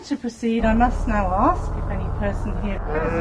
to proceed, I must now ask if any person here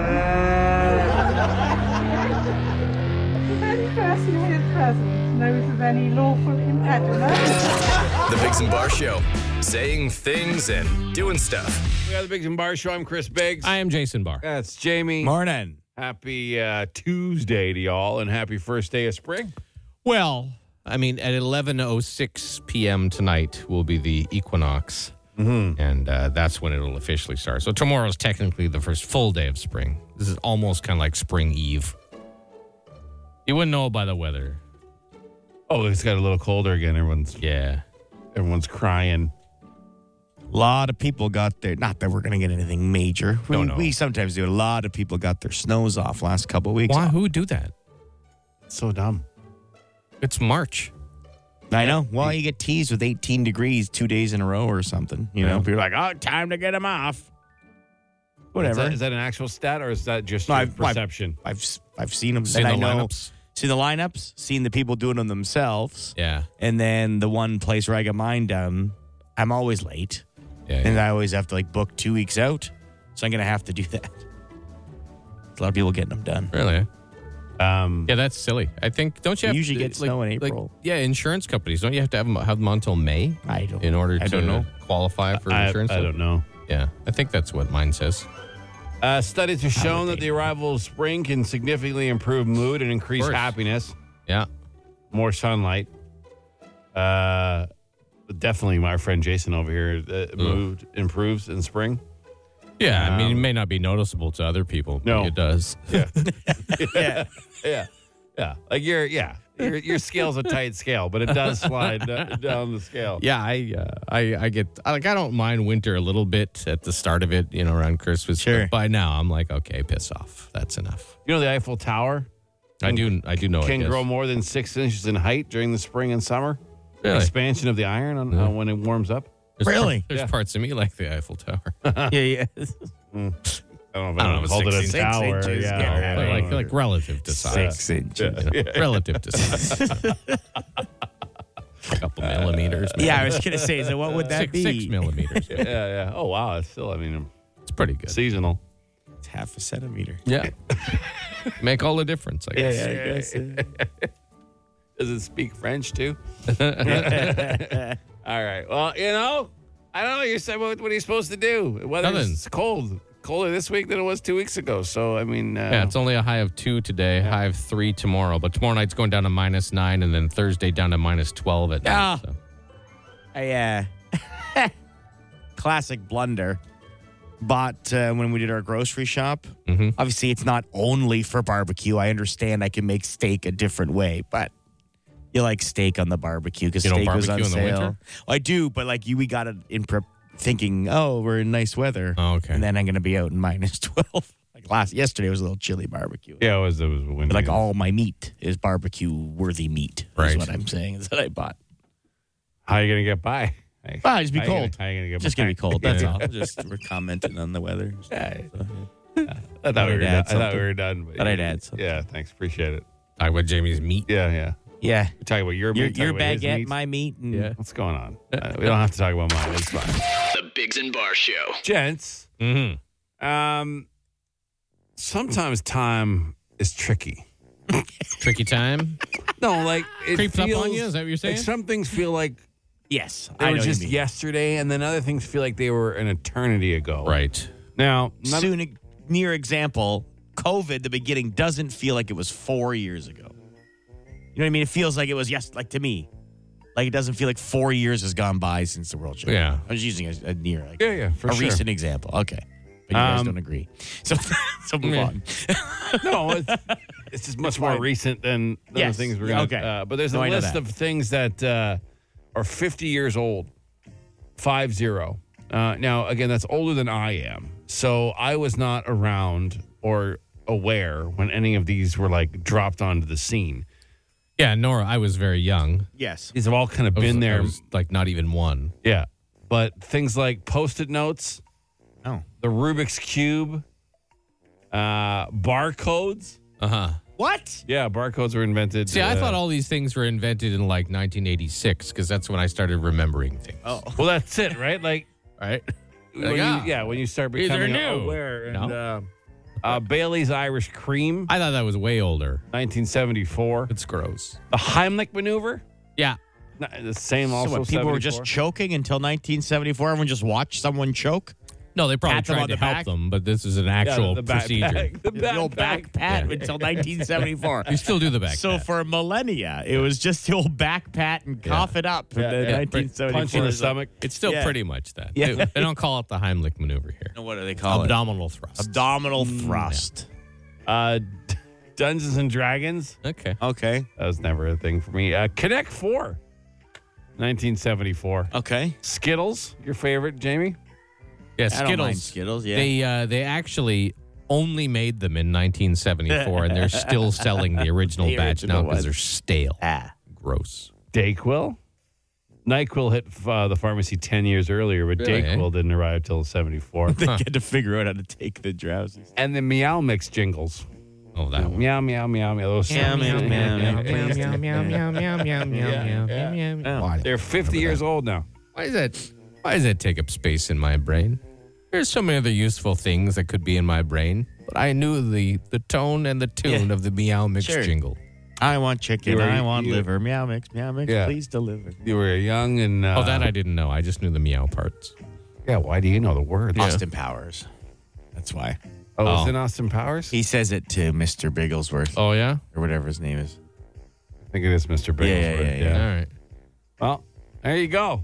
present knows of any lawful impediment. The Biggs and Bar Show. Saying things and doing stuff. We got the Biggs and Bar Show. I'm Chris Biggs. I am Jason Barr. That's Jamie. Morning. Happy Tuesday to y'all, and happy first day of spring. Well, I mean, at 11:06 p.m. tonight will be the equinox, and that's when it'll officially start. So tomorrow's technically the first full day of spring. This is almost kind of like spring eve. You wouldn't know by the weather. Oh, it's got a little colder again. Everyone's crying. A lot of people got their, not that we're going to get anything major. No. We sometimes do. A lot of people got their snows off last couple of weeks. Why? Who would do that? It's so dumb. It's March. I know. Well, you get teased with 18 degrees 2 days in a row or something. You know, people are like, oh, time to get them off. Whatever. Is that an actual stat, or is that just No, your perception? I've seen them. Seen and the I know, lineups? seen the lineups, seen the people doing them themselves. Yeah. And then the one place where I get mine done, I'm always late. Yeah. And I always have to book 2 weeks out. So I'm going to have to do that. A lot of people getting them done. Really? Yeah, that's silly. I think, don't you have Usually to, get snow in April. Insurance companies, don't you have to have them until May I don't in order I don't to know. qualify for insurance? I don't know. Yeah, I think that's what mine says. Studies have shown that the arrival of spring can significantly improve mood and increase happiness. Yeah. More sunlight. Definitely my friend Jason over here, mood improves in spring. Yeah, I mean, it may not be noticeable to other people, but No. it does. Yeah. Like your scale's a tight scale, but it does slide down the scale. Yeah, I get, I don't mind winter a little bit at the start of it, around Christmas. Sure. But by now, I'm like, okay, piss off. That's enough. You know the Eiffel Tower I do know can it. grow more than 6 inches in height during the spring and summer. Really? Expansion of the iron on when it warms up. Really? There's parts of me like the Eiffel Tower. Yeah. I don't know if I don't know, called it a 6 tower. inches, Yeah, But like relative to size. 6 inches. Relative to size. A couple millimeters. maybe. Yeah, I was going to say, so what would that be? 6 millimeters. yeah. Oh wow, it's still. It's pretty good. Seasonal. It's half a centimeter. Yeah. Make all the difference, I guess. I guess. Does it speak French too? All right. Well, I don't know. You said what are you supposed to do? Weather's cold. Colder this week than it was 2 weeks ago. So, Yeah, it's only a high of 2 today, high of 3 tomorrow. But tomorrow night's going down to -9, and then Thursday down to -12 at night. So. Classic blunder. Bought when we did our grocery shop. Mhm. Obviously, it's not only for barbecue. I understand I can make steak a different way, but you like steak on the barbecue because You don't steak was on barbecue in the sale. winter? Well, I do, but we got it in prep thinking, oh, we're in nice weather. Oh, okay. And then I'm going to be out in -12. Yesterday was a little chilly barbecue. Yeah, it was windy. But all my meat is barbecue-worthy meat, Right. is what I'm saying, is that I bought. How are you gonna get by? Well, just be cold. How you gonna get Just by? going to be cold, that's all. Just we're commenting on the weather. I thought we were done. But Thought I'd add something. Yeah, thanks. Appreciate it. Talk about Jamie's meat. Yeah. Yeah. We're talking about your meat. Your talking about his baguette, meat. my meat. And Yeah. What's going on? We don't have to talk about mine. It's fine. The Biggs and Bar Show. Gents, Mm-hmm. sometimes time is tricky. Tricky time. No, like it Creeps feels, up on you? Is that what you're saying? Like some things feel like Yes. they I were know just what you mean. yesterday, and then other things feel like they were an eternity ago. Right. Now, Near example, COVID, the beginning, doesn't feel like it was 4 years ago. You know what I mean? It feels like it was, to me. Like it doesn't feel like 4 years has gone by since the World Championship. Yeah. I was using a near, for a sure. recent example. Okay. But you guys don't agree. So move Yeah. on. No, it's just much more recent than Yes. the things we're Yeah, going to. okay. But there's No, a I know list that. of things that are 50 years old. 50. Now, again, that's older than I am. So I was not around or aware when any of these were dropped onto the scene. Yeah, Nora, I was very young. Yes. These have all kind of I been there. was not even one. Yeah. But things like Post-it notes, Oh. the Rubik's Cube, barcodes. Uh-huh. What? Yeah, barcodes were invented. See, I thought all these things were invented in 1986 because that's when I started remembering things. Oh. Well, that's it, right? Right? when you start These are becoming new. aware. And, No. Bailey's Irish Cream, I thought that was way older. 1974. It's gross. The Heimlich maneuver, Yeah. the same also. So what, people were 74? just choking until 1974? Everyone just watched someone choke? No, they probably Pat them tried on to the help back? them, but this is an actual the back procedure. pack, the old back pat Yeah. until 1974. You still do the back. So pat. for millennia, it was just the old back pat and cough it up. Yeah, in the yeah. 1974. Punch in the stomach. It's still Yeah. pretty much that. Yeah. They don't call it the Heimlich maneuver here. What do they call Abdominal thrust. Abdominal thrust. Dungeons and Dragons. Okay. Okay. That was never a thing for me. Connect 4, 1974. Okay. Skittles, your favorite, Jamie? Yeah, I don't mind Skittles. Skittles, yeah. They actually only made them in 1974, and they're still selling the original The batch now original because ones. they're stale. Gross. Dayquil. NyQuil hit the pharmacy 10 years earlier, but Really, Dayquil didn't arrive till 74. They get to figure out how to take the drowsy. And the Meow Mix jingles. Oh, that one. Meow, meow, meow, meow. Those Meow, sounds. meow, meow, meow, meow, meow, meow, meow, meow, meow, meow, meow. Why? They're 50 years old now. Why does that take up space in my brain? There's so many other useful things that could be in my brain, but I knew the tone and the tune Yeah. of the Meow Mix Sure. jingle. I want chicken. You were- I want you- liver. Meow mix. Meow mix. Yeah. Please deliver. You were young and. Oh, that I didn't know. I just knew the meow parts. Yeah, why do you know the word? Austin Powers. That's why. Oh, Oh. is it Austin Powers? He says it to Mr. Bigglesworth Oh, yeah? or whatever his name is. I think it is Mr. Bigglesworth. Yeah. All right. Well, there you go.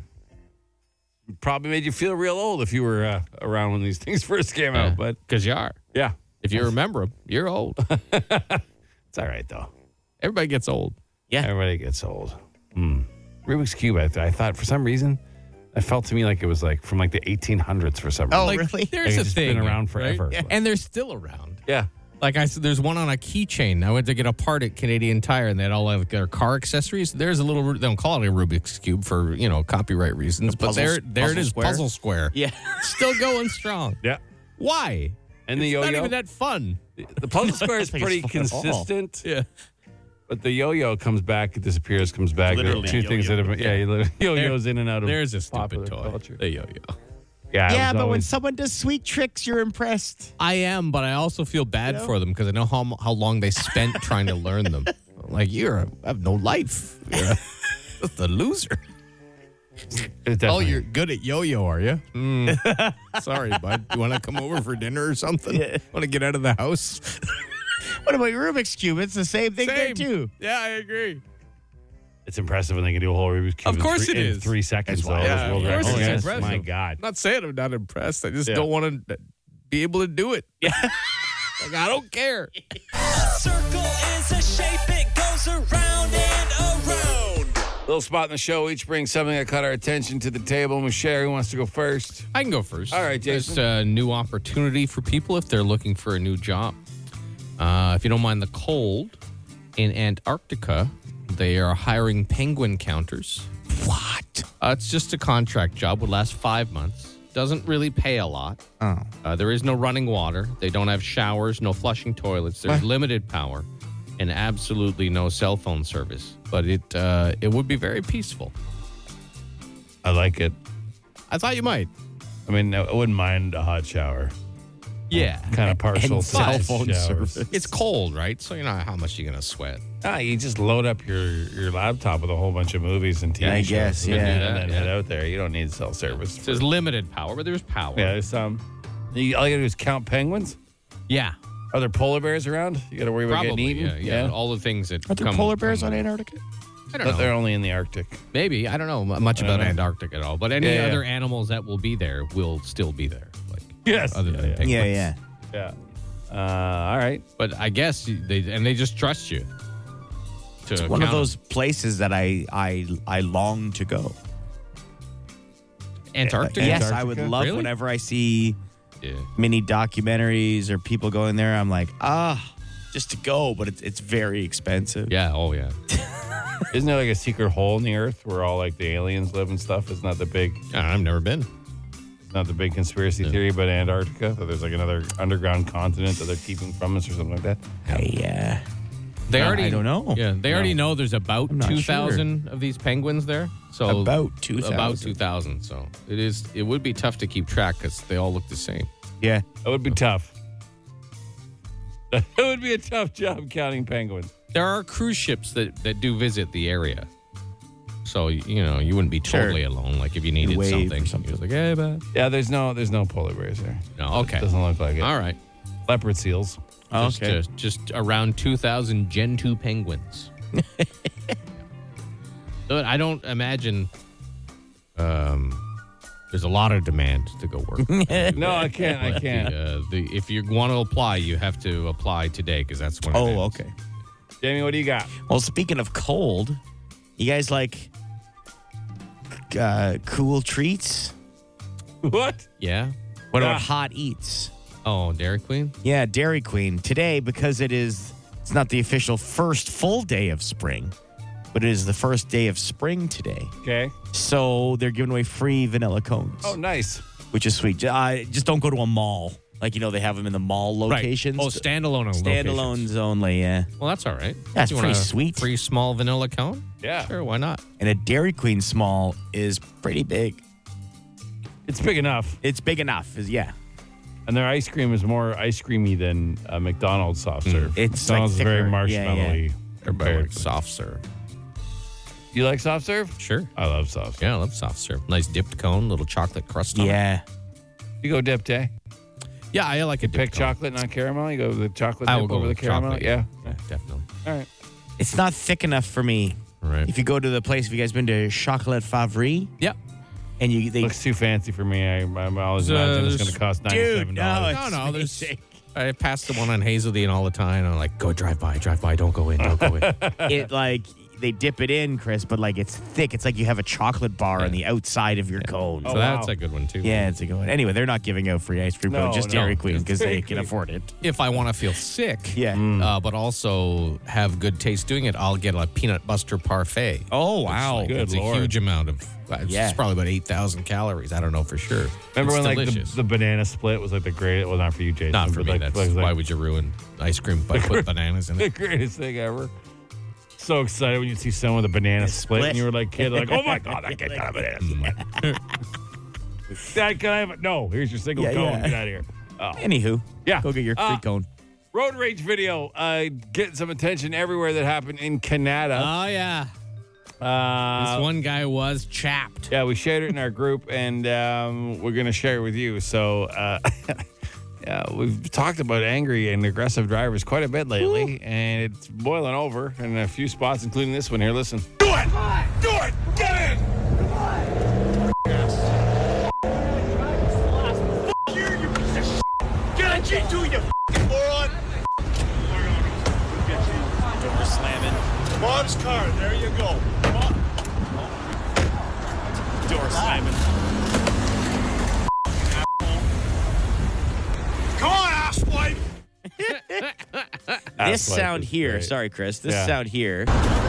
Probably made you feel real old if you were around when these things first came out. But Because you are. yeah, If you remember them, you're old. it's all right though. Everybody gets old. Yeah. Everybody gets old. Rubik's Cube, I thought for some reason, it felt to me like it was like from like the 1800s for some reason. Oh, Like, really? There's Like, a it's thing. been around right? forever. Yeah. And they're still around. Yeah. Like I said, there's one on a keychain. I went to get a part at Canadian Tire, and they had all like their car accessories. There's a little. They don't call it a Rubik's Cube for copyright reasons, but puzzle- there it puzzle is, square? puzzle square. Yeah. Still going strong. Yeah. Why? And the It's not yo-yo. even that fun. The puzzle square is I think pretty it's fun at all. consistent. Yeah. But the yo-yo comes back, it disappears, comes back. There are Literally two things that yo-yo. have yo-yos in and out of There's a stupid popular toy. culture. The yo-yo. Yeah, Yeah, it was but when always- someone does sweet tricks, you're impressed. I am, but I also feel bad for them because I know how long they spent trying to learn them. Like I have no life. You're just a loser. it Oh, definitely- you're good at yo-yo, are you? Sorry, bud. You want to come over for dinner or something? Yeah. Want to get out of the house? What about your Rubik's Cube? It's the same thing there, too. Yeah, I agree. It's impressive when they can do a whole Rubik's Cube Of course in it is. 3 seconds. That's why- though. yeah, Those world of course records. it's Yes, impressive. My God. I'm not saying I'm not impressed. I just Yeah. don't want to be able to do it. Yeah. Like, I don't care. Circle is a shape, it goes around and around. Little spot in the show. Each brings something that caught our attention to the table. We'll share. Who wants to go first? I can go first. All right, Jason. There's a new opportunity for people if they're looking for a new job. If you don't mind the cold, in Antarctica, they are hiring penguin counters. What? It's just a contract job. Would last 5 months. Doesn't really pay a lot. Oh. There is no running water. They don't have showers, no flushing toilets. There's limited power and absolutely no cell phone service. But it would be very peaceful. I like it. I thought you might. I mean, I wouldn't mind a hot shower. Yeah. Kind of partial And to cell phone showers. service. It's cold, right? So you know how much you're going to sweat. You just load up your laptop with a whole bunch of movies and TV I shows. guess, and yeah. then, Yeah, and then yeah. head out there. You don't need cell service. There's limited power, but there's power. Yeah, there's some. All you gotta do is count penguins. Yeah. Are there polar bears around? You gotta worry about Probably. getting eaten. Yeah. All the things that Are there come- polar bears come- on Antarctica? I don't But know. they're only in the Arctic. Maybe. I don't know much about Antarctica at all. But any Yeah, yeah. other animals that will be there will still be there. Like Yes. other than penguins. Yeah. Yeah. All right. But I guess they just trust you. It's one of those places that I long to go. Antarctica. Yes, I would love Really? whenever I see Yeah. mini documentaries or people going there. I'm like, just to go, but it's very expensive. Yeah. Oh, yeah. Isn't there like a secret hole in the earth where all like the aliens live and stuff? It's not the big I've never been. conspiracy theory about Antarctica. That there's like another underground continent that they're keeping from us or something like that. They already. I don't know. Yeah, they already know there's about not 2,000 of these penguins there. So About 2,000. About 2,000. So it would be tough to keep track because they all look the same. Yeah. That would be tough. It would be a tough job counting penguins. There are cruise ships that do visit the area. So, you know, you wouldn't be totally alone. Like if you needed wave or something. something. You're like, hey, man. Yeah, there's no polar bears there. No, okay. Doesn't look like it. All right. Leopard seals. Just around 2,000 Gen 2 penguins. So I don't imagine there's a lot of demand to go work. No, I can't. I can't. If you want to apply, you have to apply today because that's when it ends. Okay. Jamie, what do you got? Well, speaking of cold, you guys like cool treats? What? Yeah. What about hot eats? Oh, Dairy Queen? Yeah, Dairy Queen. Today, because it's not the official first full day of spring, but it is the first day of spring today. Okay. So they're giving away free vanilla cones. Oh, nice. Which is sweet. Just don't go to a mall. Like, you know, they have them in the mall locations. Right. Oh, standalone Standalones only, yeah. Well, that's all right. That's You pretty want a sweet. Free small vanilla cone? Yeah. Sure, why not? And a Dairy Queen small is pretty big. It's big enough. It's big enough, yeah. And their ice cream is more ice creamy than McDonald's soft serve. It's McDonald's like is very thicker. marshmallowy. Everybody likes soft serve. You like soft serve? Sure. I love soft serve. Yeah, I love soft serve. Nice dipped cone, little chocolate crust on it. Yeah. You go dipped, eh? Yeah, I like a Pick dipped cone. chocolate, not caramel. You go with the chocolate I dip will go over the with caramel. chocolate. Yeah. Definitely. All right. It's not thick enough for me. Right. If you go to the place, have you guys been to Chocolat Favre? Yep. And they Looks too fancy for me. I always imagine it's going to cost $97. Dude, no, No, there's. I pass the one on Hazeldean all the time. I'm like, go drive by, don't go in, don't go in. it like they dip it in, Chris, but like it's thick. It's like you have a chocolate bar on the outside of your cone. So Oh, that's wow. a good one too. Yeah, it's a good one. Anyway, they're not giving out free ice cream, No, but just no. Dairy Queen because they Dairy can Queen. afford it. If I want to feel sick, Yeah. but also have good taste doing it, I'll get a peanut butter parfait. Oh wow. Good It's a Lord. huge amount of. It's Yeah. probably about 8,000 calories. I don't know for sure. Remember It's when delicious. the banana split was like the greatest? Well, not for you, Jason. Not for but me. like, That's was why like would you ruin ice cream by put bananas in the it? greatest thing ever. So excited when you see someone with a banana split, and you were like, kid, like, oh my god, I can't have a banana split. Dad, can I have it? No, here's your single Yeah, cone. yeah. Get out of here. Oh. Anywho, Yeah. go get your free cone. Road rage video getting some attention everywhere that happened in Canada. Oh yeah, this one guy was chapped. Yeah, we shared it in our group, and we're going to share it with you. So, yeah, we've talked about angry and aggressive drivers quite a bit lately, and it's boiling over in a few spots, including this one here. Listen. Do it! Do it! Get in! You piece of shit! Get a G2, you f***ing moron! Door slamming. Mom's car, there you go. Door slamming. Come on, asswipe! This Asswipe sound is here, great. sorry, Chris. This Yeah. sound here.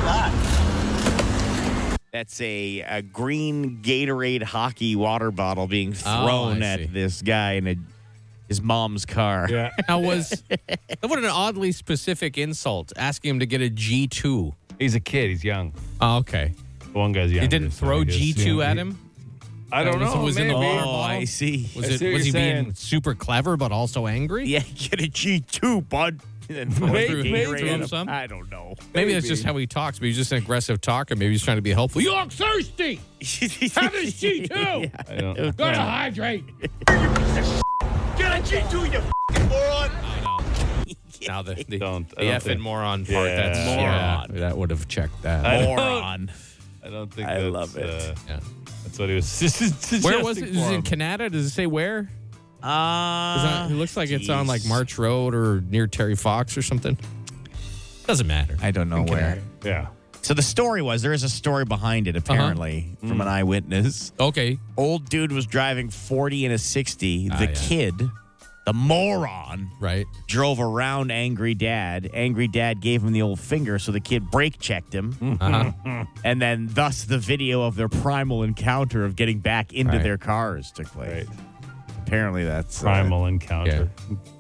That's a green Gatorade hockey water bottle being thrown I at see. this guy in his mom's car. Yeah. Now what an oddly specific insult, asking him to get a G2. He's a kid. He's young. Oh, okay. One guy's young. He didn't throw G2 at him? I don't know. Was in the maybe. water Oh, bottle? I see. Was I see what he you're being saying. super clever but also angry? Yeah, get a G2, bud. And then throw Maybe- Gatorade maybe at threw him him. some. I don't know. Maybe that's just how he talks, but he's just an aggressive talker. Maybe he's trying to be helpful. You look thirsty. Have a G2. I don't. Gotta hydrate. Get a G2, you f***ing moron! Now the I the don't effing think- moron part. Yeah. That's Moron. that would have checked that. Moron. I don't think I that's, love it. Yeah. That's what he was suggesting. Where was it? for Is it in him. Canada? Does it say where? It looks like it's on like March Road or near Terry Fox or something. Doesn't matter. I don't know where. Yeah. So the story was, there is a story behind it, apparently, from an eyewitness. Okay. Old dude was driving 40 and a 60. The yeah. kid, the moron, Right. drove around Angry Dad. Angry Dad gave him the old finger, so the kid brake checked him. Uh-huh. And then thus the video of their primal encounter of getting back into Right. their cars took place. Right. Apparently that's... Primal encounter.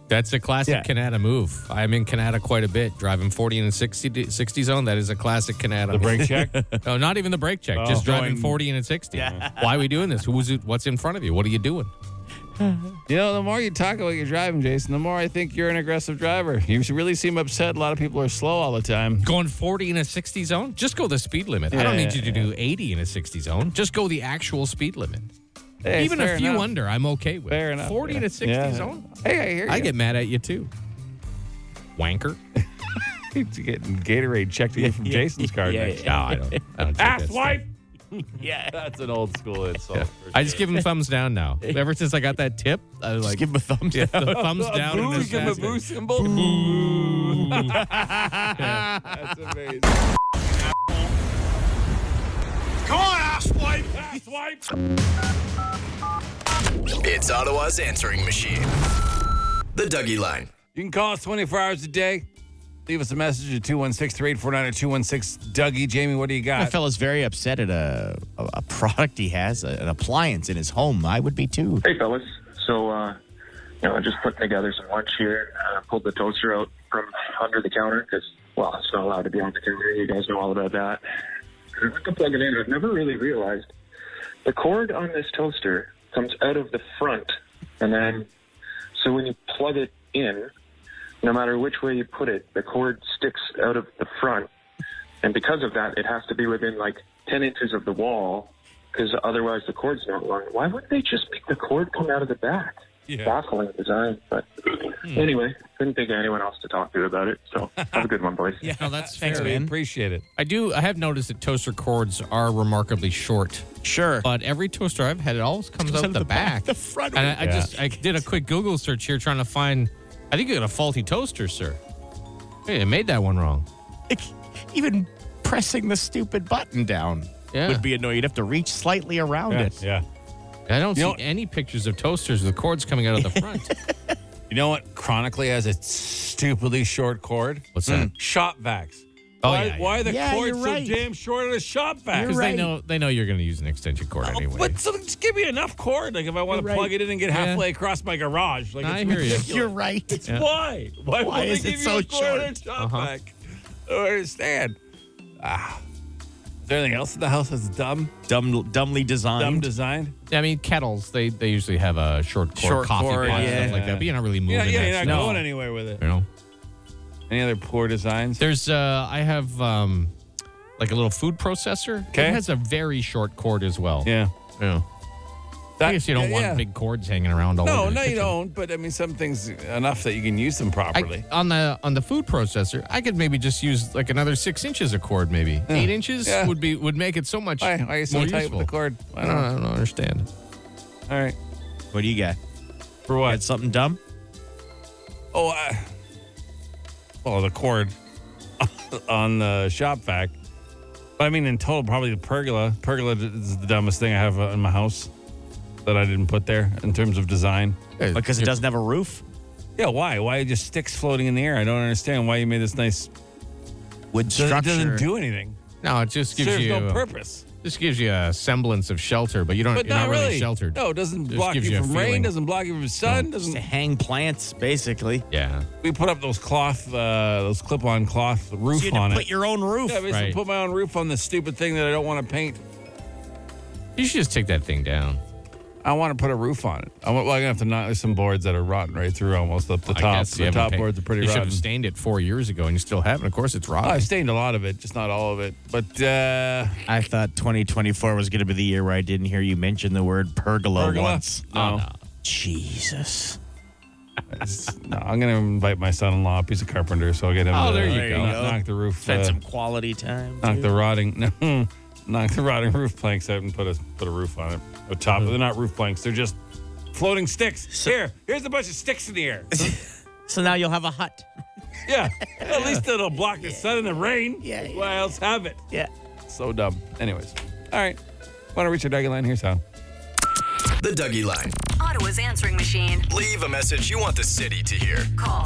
That's a classic Canada move. I'm in Canada quite a bit, driving 40 in a 60 zone. That is a classic Canada The move. brake check? No, not even the brake check. Just driving Going- 40 in a 60. Why are we doing this? What's in front of you? What are you doing? You know, the more you talk about your driving, Jason, the more I think you're an aggressive driver. You really seem upset. A lot of people are slow all the time. Going 40 in a 60 zone? Just go the speed limit. I don't need you to do 80 in a 60 zone. Just go the actual speed limit. Hey, Even fair a few enough. under, I'm okay with. Fair enough. 40 in a 60 zone? Hey, I hear you. I get mad at you too. Wanker. You're getting Gatorade checked in from Jason's car. Yeah, next. No, I don't. I don't take that stuff. Asswipe! Yeah. That's an old school insult. Yeah. for I just give him thumbs down now. Ever since I got that tip, I was Just like, give him a thumbs down. the thumbs sure. down. and Boo, this give him a aspect. boo symbol. Boo. That's amazing. Come on, asswipe! It's Ottawa's answering machine. The Dougie Line. You can call us 24 hours a day. Leave us a message at 216-3849 or 216-DOUGIE. Jamie, what do you That got? fella's very upset at a product he has, an appliance in his home. I would be too. Hey, fellas. So, just putting together some lunch here. Pulled the toaster out from under the counter because, well, it's not allowed to be on the counter. You guys know all about that. I went to plug it in. I've never really realized the cord on this toaster comes out of the front. And then, so when you plug it in, no matter which way you put it, the cord sticks out of the front. And because of that, it has to be within like 10 inches of the wall because otherwise the cord's not long. Why wouldn't they just make the cord come out of the back? Yeah. Baffling design. But anyway, couldn't think of anyone else to talk to about it. So have a good one, boys. Yeah, no, that's Thanks, fair. We man. appreciate it. I have noticed that toaster cords are remarkably short, Sure. but every toaster I've had, it always comes out the back. The front. And I did a quick Google search here trying to find. I think you got a faulty toaster, sir. Hey, I made that one wrong. Even pressing the stupid button down Yeah. would be annoying. You'd have to reach slightly around it. Yeah. I don't You see know- any pictures of toasters with cords coming out of the front. You know what chronically has a stupidly short cord? What's that? Shop vacs. Oh, why, yeah, why are the Yeah, cords you're so right. damn short on a shop vac? Because right. they know you're going to use an extension cord anyway. But so just give me enough cord. Like if I want to You're right. plug it in and get halfway across my garage. Like I it's hear you. ridiculous. You're right. Why? Why won't is they it give so you a cord on a short? shop vac? I don't understand. Is there anything else in the house that's dumb Dumbly designed. designed? I mean, kettles, they usually have a short cord, Short coffee cord, pot, yeah. stuff like that. But you're not really moving Yeah, that you're not stuff. going anywhere with it. You know? Any other poor designs? There's, I have like a little food processor. Okay. It has a very short cord as well. Yeah. Yeah. I guess you don't want yeah. big cords hanging around all No, over the no, you kitchen. don't. But I mean, some things enough that you can use them properly. On the food processor, I could maybe just use like another 6 inches of cord, maybe 8 inches Yeah. would make it so much Why are you so more tight useful. with the cord? I I don't know. don't understand. All right. What do you got? For Got what? something dumb? Oh, well, the cord on the shop vac. But I mean, in total, probably the pergola. Pergola is the dumbest thing I have in my house that I didn't put there in terms of design. Because it doesn't have a roof? Yeah, why? Why just sticks floating in the air? I don't understand why you made this nice. Wood It structure. doesn't do anything. No, it just gives Serves you no purpose. Just gives you a semblance of shelter, but you're But not really really sheltered. No, it doesn't Just block gives you you a from rain. feeling. Doesn't block you from sun. Just Doesn't. to hang plants, basically. Yeah. We put up those those clip-on cloth roof So you had on to it. put your own roof. Yeah, I basically Right. put my own roof on this stupid thing that I don't want to paint. You should just take that thing down. I want to put a roof on it. I'm gonna have to knock. There's some boards that are rotten right through almost up the I top. guess you The haven't top paid- boards are pretty You should rotten. have stained it 4 years ago, and you still haven't. Of course, it's Oh, rotten. I've stained a lot of it, just not all of it. But I thought 2024 was going to be the year where I didn't hear you mention the word pergola, once. No. Jesus. No, I'm going to invite my son-in-law, a piece of carpenter, so I'll get him Oh, to there you go. knock the roof, Spend some quality time. knock the rotting, knock the rotting roof planks out and put a roof on it. The top, they're not roof planks; they're just floating sticks. Here's a bunch of sticks in the air. So now you'll have a hut. Yeah, at least it'll block the sun and the rain. Yeah, yeah. Why else have it? Yeah. So dumb. Anyways, all right. Want to reach your Dougie line? Here's how. The Dougie Line. Ottawa's answering machine. Leave a message you want the city to hear. Call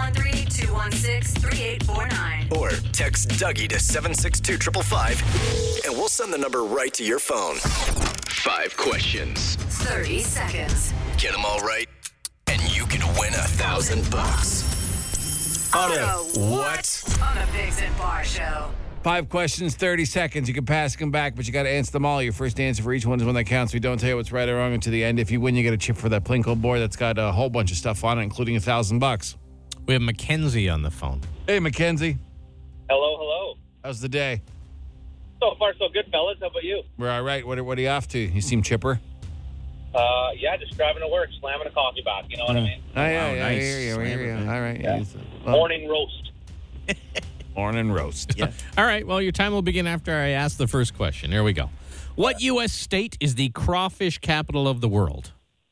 613-216-3849. Or text Dougie to 762-555 and we'll send the number right to your phone. 5 questions. 30 seconds. Get them all right and you could win $1,000. $1,000. Auto what? On the Biggs and Bar Show. 5 questions, 30 seconds. You can pass them back, but you got to answer them all. Your first answer for each one is one that counts. We don't tell you what's right or wrong until the end. If you win, you get a chip for that Plinko board that's got a whole bunch of stuff on it, including $1,000. We have Mackenzie on the phone. Hey, Mackenzie. Hello. How's the day? So far, so good, fellas. How about you? We're all right. What are you off to? You seem chipper. Yeah, just driving to work, slamming a coffee box. You know what I mean? Oh, yeah, nice. I hear you. All right. Yeah. Well, Morning roast. morning roast. Yeah. All right, well, your time will begin after I ask the first question. Here we go. What U.S. state is the crawfish capital of the world?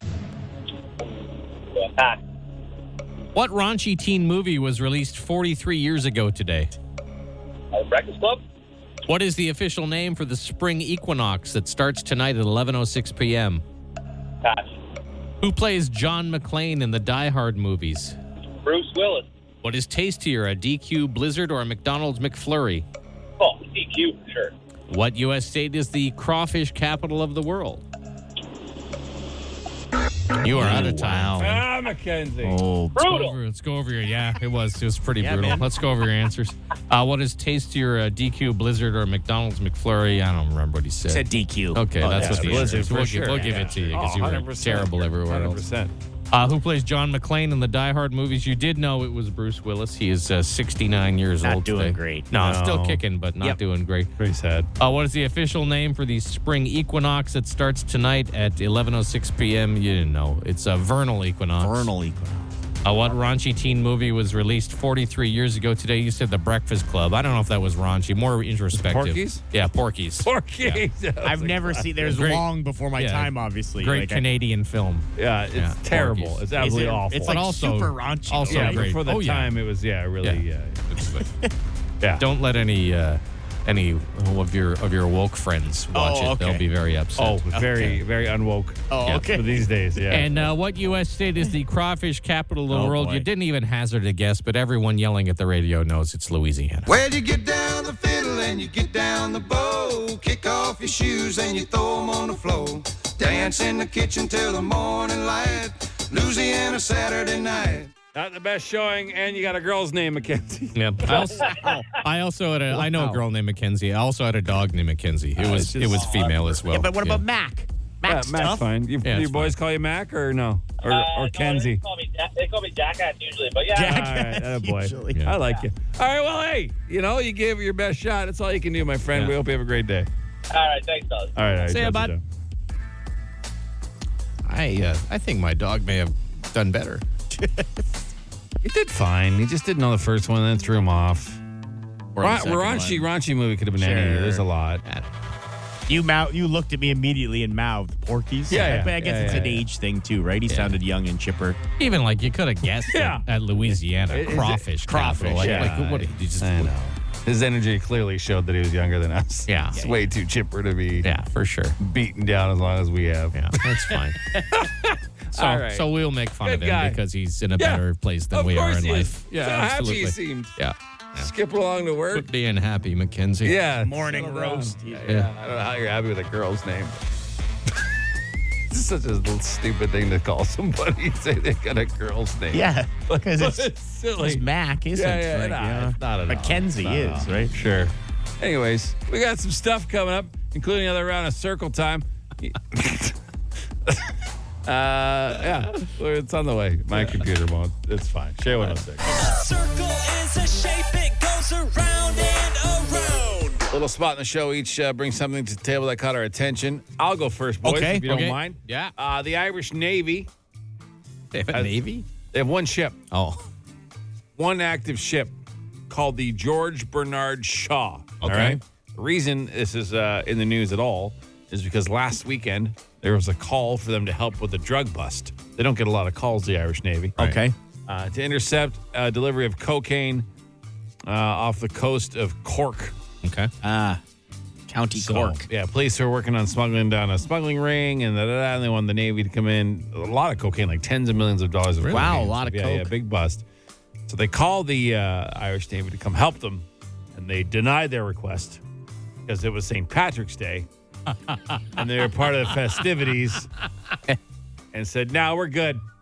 Pass. What raunchy teen movie was released 43 years ago today? Breakfast Club. What is the official name for the spring equinox that starts tonight at 11:06 p.m.? Pass. Who plays John McClane in the Die Hard movies? Bruce Willis. What is tastier, a DQ Blizzard or a McDonald's McFlurry? Oh, DQ for sure. What U.S. state is the crawfish capital of the world? You are out of time. Ah, Mackenzie. Oh, Brutal. Let's go over your. Yeah, it was pretty Yeah, brutal. man. Let's go over your answers. What is tastier, a DQ Blizzard or a McDonald's McFlurry? I don't remember what he said. said DQ. Okay, that's what the Blizzard answer is. for We'll, sure. we'll give it to you because you were 100%. terrible everywhere else. 100%. Who plays John McClane in the Die Hard movies? You did know it was Bruce Willis. He is 69 years Not old doing today. great. No, still No. kicking, but not Yep. doing great. Pretty sad. What is the official name for the spring equinox that starts tonight at 11:06 p.m.? You didn't know. It's a vernal equinox. Vernal equinox. What raunchy teen movie was released 43 years ago today? You said The Breakfast Club. I don't know if that was raunchy. More introspective. Porky's? Yeah, Porky's. Porky. I've never seen. There's Great- long before my yeah, time, obviously. Great Like, Canadian film. Yeah, it's Yeah, terrible. Porky's. It's absolutely Is it- awful. it's like But also- super raunchy. also yeah, right? great. for the Oh, yeah. time, it was really yeah. Don't let any of your woke friends watch Oh, it. They'll okay. be very upset. Oh, very unwoke. Oh, Yeah, okay. for these days, yeah. And what U.S. state is the crawfish capital of the Oh, world? boy. You didn't even hazard a guess, but everyone yelling at the radio knows it's Louisiana. Well, you get down the fiddle and you get down the bow. Kick off your shoes and you throw 'em on the floor. Dance in the kitchen till the morning light. Louisiana Saturday night. Not the best showing, and you got a girl's name, Mackenzie. Yep. I also had I know a girl named Mackenzie. I also had a dog named Mackenzie. It was female as well. Yeah, but what about Mac? Mac's Mac's tough. fine. Yeah, Your it's boys call you Mac or no? Or No, Kenzie? They call me Jackass usually, but yeah. Jack- All right, that boy. Usually. I like you. All right, well, hey, you gave it your best shot. That's all you can do, my friend. Yeah. We hope you have a great day. All right, thanks, fellas. All right. See ya, touch bud. it down. I think my dog may have done better. He did fine. He just didn't know the first one, then threw him off. Or the second Raunchy movie could have been any. Sure. There's a lot. You looked at me immediately and mouthed Porky's. Yeah, But I guess it's an yeah. age thing too, right? He sounded young and chipper. Even like you could have guessed Yeah. at Louisiana Is it- crawfish. capital. Like, yeah. like what? Did you just? I know. His energy clearly showed that he was younger than us. Yeah. It's way too chipper to be Yeah, for sure. beaten down as long as we have. Yeah, that's fine. So, All right. so we'll make fun Good of him guy. because he's in a Yeah. better place than Of we are course in he life. is. Yeah, So happy absolutely. he seemed. Yeah. Skip along to work. Quit being happy, Mackenzie. Yeah. Morning settle roast. down. Yeah. Yeah. I don't know how you're happy with a girl's name. It's such a little stupid thing to call somebody and say they got a girl's name. Yeah, because But it's silly. Mac, isn't Yeah, it? yeah, it's not at all. Mackenzie It's not is, at all. right? Sure. Anyways, we got some stuff coming up, including another round of Circle Time. Yeah, well, it's on the way. My computer won't. It's fine. Share 106. Circle is a shape, it goes around and around. Little spot in the show. Each brings something to the table that caught our attention. I'll go first, boys, Okay, if you don't okay. mind. Yeah. The Irish Navy, They have a Navy? they have one ship, Oh. one active ship called the George Bernard Shaw. All Okay. right? The reason this is in the news at all is because last weekend there was a call for them to help with a drug bust. They don't get a lot of calls, the Irish Navy. Okay. To intercept delivery of cocaine off the coast of Cork. Okay. County So, Cork. yeah, police are working on smuggling down a smuggling ring, and and they want the Navy to come in. A lot of cocaine, like tens of millions of dollars. Of Wow, cocaine. a lot of Yeah, coke. big bust. So they called the Irish Navy to come help them, and they denied their request because it was St. Patrick's Day, and they were part of the festivities, and said, "No, we're good.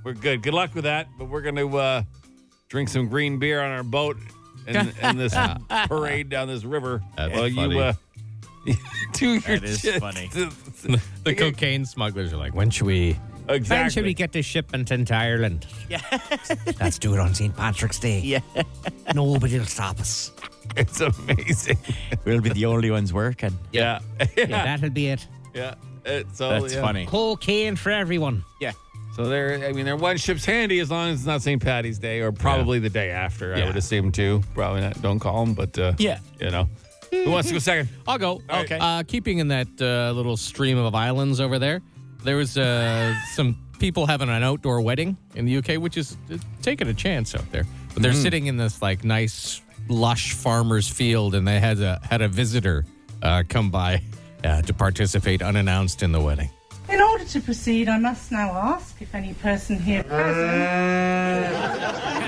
we're good. Good luck with that. But we're going to drink some green beer on our boat and this parade down this river. That's while funny. you do your That is shit. funny. The cocaine smugglers are like, when should we Exactly. get this shipment into Ireland? Yeah. Let's do it on St. Patrick's Day. Yeah. Nobody will stop us. It's amazing. We'll be the only ones working. Yeah. Yeah, that'll be it. Yeah. It's all, That's funny. Cocaine for everyone. Yeah. So they're one ship's handy as long as it's not St. Patty's Day or probably the day after. I Yeah. would assume too. Probably not. Don't call them, but Yeah. you know. Who wants to go second? I'll go. Okay. Keeping in that little stream of islands over there, there was some people having an outdoor wedding in the UK, which is taking a chance out there. But they're sitting in this like nice, lush farmer's field, and they had a visitor come by to participate unannounced in the wedding. In order to proceed, I must now ask if any person here present.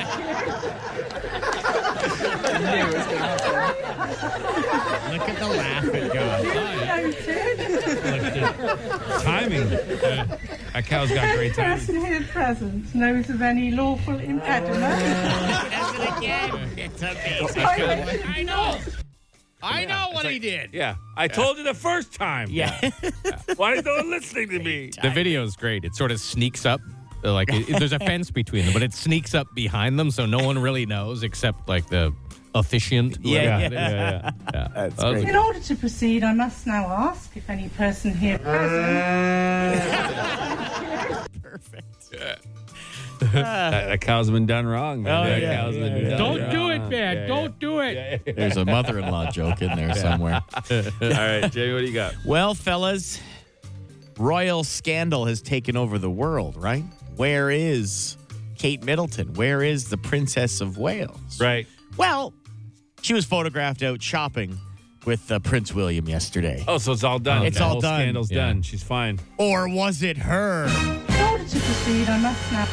Look at the laugh it goes. Timing. That cow's got great Any timing. person here present knows of any lawful impediment. I know. I know what he did. Yeah. I told you the first time. Yeah. Why are you not listening to me? The video is great. It sort of sneaks up. Like there's a fence between them, but it sneaks up behind them, so no one really knows except like the officiant. Yeah, whoever yeah. it is. Yeah. That's That was great. In order to proceed, I must now ask if any person here present. Perfect. That cow's been done wrong, man. Oh, That yeah, cow's been yeah. done Don't wrong. do it, man. Yeah, Don't do it. yeah. There's a mother-in-law joke in there somewhere. All right, Jamie, what do you got? Well, fellas, royal scandal has taken over the world, right? Where is Kate Middleton? Where is the Princess of Wales? Right. Well, she was photographed out shopping with Prince William yesterday. Oh, so it's all done. It's The all whole done. Scandal's Yeah. done. She's fine. Or was it her? In order to proceed, I must now.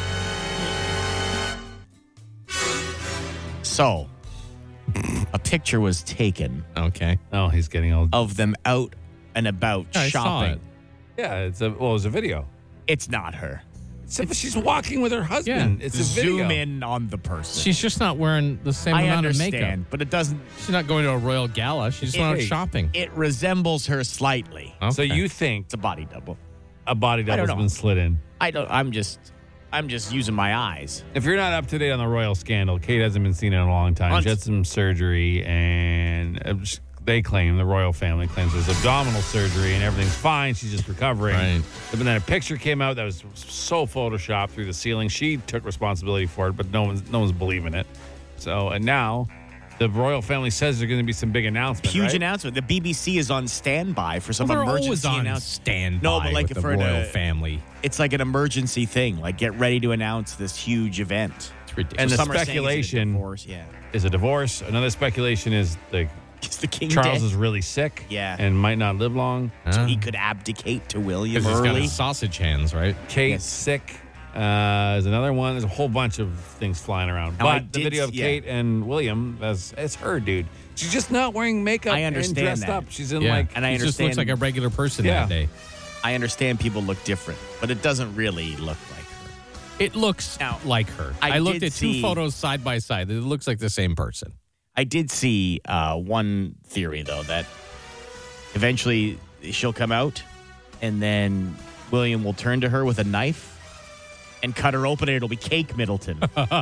So, a picture was taken Okay. Oh, he's getting old. of them out and about I saw shopping. it. Yeah, it was a video. It's not her. She's walking with her husband. Yeah. It's a video. Zoom in on the person. She's just not wearing the same I amount of understand, makeup. but it doesn't. She's not going to a royal gala. She's just went out Hey. shopping. It resembles her slightly. So Okay. you think It's a body double. a body don't double's know. been slid in? I'm just using my eyes. If you're not up to date on the royal scandal, Kate hasn't been seen in a long time. She had some surgery, and they claim, the royal family claims, it was abdominal surgery, and everything's fine. She's just recovering. Right. But then a picture came out that was so photoshopped through the ceiling. She took responsibility for it, but no one's believing it. So, and now the royal family says there's going to be some big announcement. Huge right? announcement. The BBC is on standby for some Well, they're always emergency on announcement. standby No, but like with the for royal a- family. It's like an emergency thing. Like, get ready to announce this huge event. It's ridiculous. And the Some are saying it's a speculation divorce, yeah. is a divorce. Another speculation is like Is the king Charles dead? is really sick, Yeah. and might not live long. So he could abdicate to William Because he's got early. his sausage hands, right? Kate's Yes. sick. There's another one. There's a whole bunch of things flying around. Now, I But the did- video of yeah. Kate and William, it's her, dude. She's just not wearing makeup I understand and dressed that. up. She's in Yeah. like, And I he just looks understand- like a regular person Yeah. that day. I understand people look different, but it doesn't really look like her. It looks Now, like her. I I looked did at two see- photos side by side. It looks like the same person. I did see one theory, though, that eventually she'll come out and then William will turn to her with a knife and cut her open, and it'll be Cake Middleton.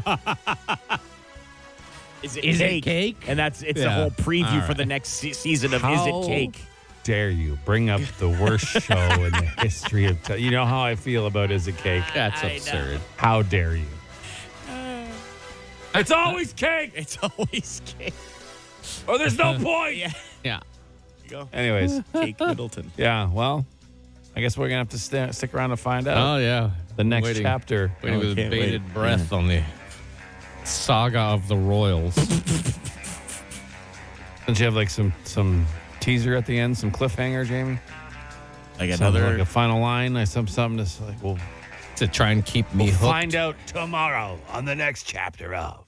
Is it cake? And it's a Yeah. whole preview All for the right. next season of Is How It Cake? dare you bring up the worst show in the history of you know how I feel about Is It Cake? That's I know. absurd. How dare you? It's always cake, It's always Cake. or there's no point. Yeah. Yeah. Go. Anyways, Cake Middleton. yeah, well, I guess we're going to have to stick around to find out Oh, yeah. the next Waiting- chapter. Waiting Oh, with can't bated wait. breath on the saga of the royals. Don't you have like some teaser at the end, some cliffhanger, Jamie? Like Something another. like a final line, like something that's like, we'll to try and keep me hooked. find out tomorrow on the next chapter of.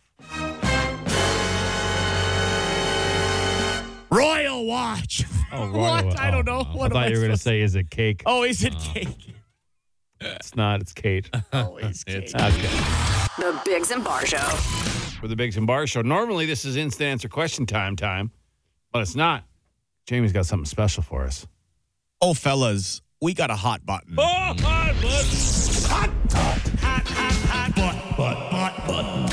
Royal Watch. Oh, What? I don't know. I What am thought you were going to supposed say, Is It Cake? Oh, Is It Cake? It's not. It's Kate. Always Kate. Okay. The Biggs and Bar Show. For the Biggs and Bar Show. Normally, this is instant answer question time, but it's not. Jamie's got something special for us. Oh, fellas, we got a hot button. Oh, hot button. Hot button.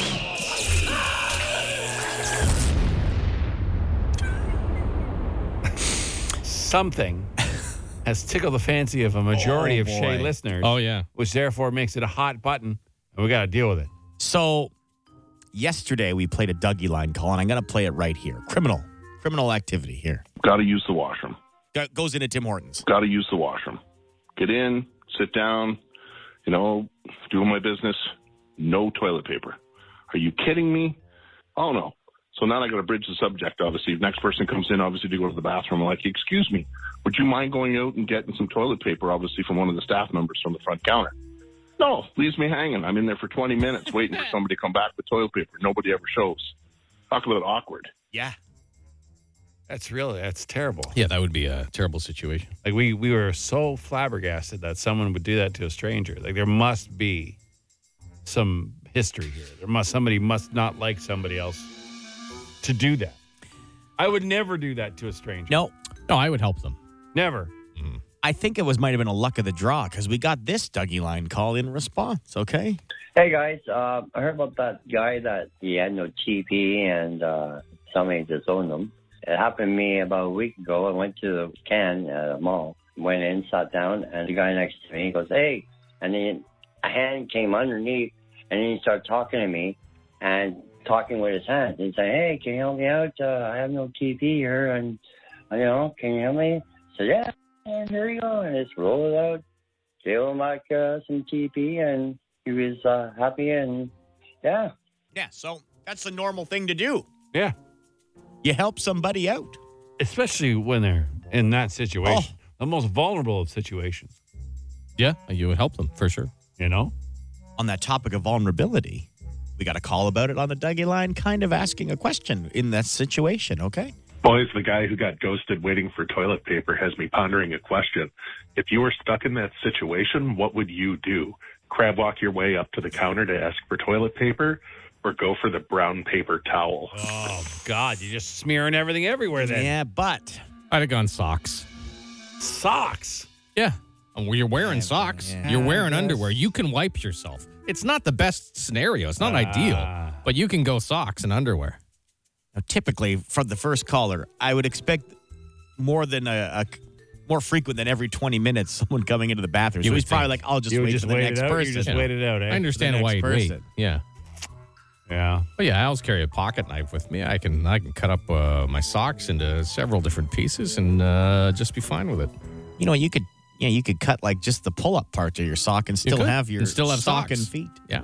Something has tickled the fancy of a majority of Shay listeners. Oh, yeah. Which therefore makes it a hot button, and we got to deal with it. So, yesterday we played a Dougie line call, and I'm going to play it right here. Criminal activity here. Got to use the washroom. Goes into Tim Hortons. Got to use the washroom. Get in, sit down, doing my business. No toilet paper. Are you kidding me? Oh, no. So now I got to bridge the subject, obviously. Next person comes in, obviously, to go to the bathroom. I'm like, excuse me, would you mind going out and getting some toilet paper, obviously, from one of the staff members from the front counter? No, leaves me hanging. I'm in there for 20 minutes waiting for somebody to come back with toilet paper. Nobody ever shows. Talk about awkward. Yeah. That's terrible. Yeah, that would be a terrible situation. Like we were so flabbergasted that someone would do that to a stranger. Like there must be some history here. Somebody must not like somebody else to do that. I would never do that to a stranger. No, I would help them. Never. I think it might have been a luck of the draw because we got this Dougie line call in response, okay? Hey, guys. I heard about that guy that he had no TP and somebody disowned him. It happened to me about a week ago. I went to the can at a mall, went in, sat down, and the guy next to me goes, hey. And then a hand came underneath, and then he started talking to me and talking with his hands. He's like, hey, can you help me out? I have no TP here, and, can you help me? So, yeah, and here you go. And just roll it out, gave him like some TP, and he was happy, and, yeah. Yeah, so that's the normal thing to do. Yeah. You help somebody out. Especially when they're in that situation. The most vulnerable of situations. Yeah, you would help them for sure. On that topic of vulnerability, we got a call about it on the Dougie line, kind of asking a question in that situation, okay? Boys, the guy who got ghosted waiting for toilet paper has me pondering a question. If you were stuck in that situation, what would you do? Crab walk your way up to the counter to ask for toilet paper? Or go for the brown paper towel? Oh, God. You're just smearing everything everywhere then. Yeah, but I'd have gone socks. Socks? Yeah. You're wearing socks. yeah. You're wearing underwear. You can wipe yourself. It's not the best scenario. It's not ideal. But you can go socks and underwear. now, typically, from the first caller, I would expect more than more frequent than every 20 minutes someone coming into the bathroom. So he's probably like, I'll just wait for the next person. You just wait it out, eh? I understand why you'd wait. Yeah. Yeah. But yeah, I always carry a pocket knife with me. I can cut up my socks into several different pieces and just be fine with it. You know, you could cut like just the pull-up part of your sock and still have your sock and feet. Yeah.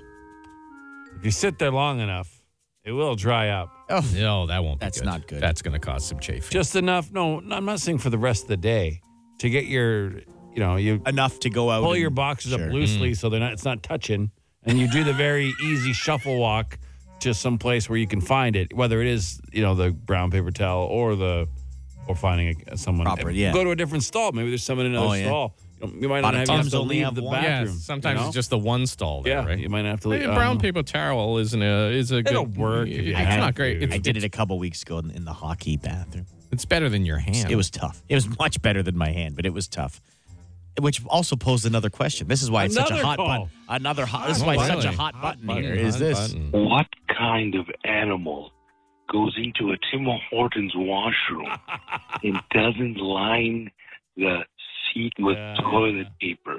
If you sit there long enough, it will dry up. Oh, no, that won't be That's good. not good. That's going to cause some chafing. Just enough. No, I'm not saying for the rest of the day to get your, you enough to go out. Pull your boxes up loosely so it's not touching, and you do the very easy shuffle walk to some place where you can find it, whether it is the brown paper towel or finding someone proper. Yeah. Go to a different stall. Maybe there's someone in another stall. You might not have to leave the bathroom. Yeah, sometimes it's just the one stall there, right? You might have to leave. Brown paper towel is a good. It'll work. It's not great. I did it a couple weeks ago in the hockey bathroom. It's better than your hand. It was tough. It was much better than my hand, but it was tough. Which also posed another question. This is why it's such a hot button. This is why it's such a hot button here. Is this? What kind of animal goes into a Tim Hortons washroom and doesn't line the seat with toilet paper?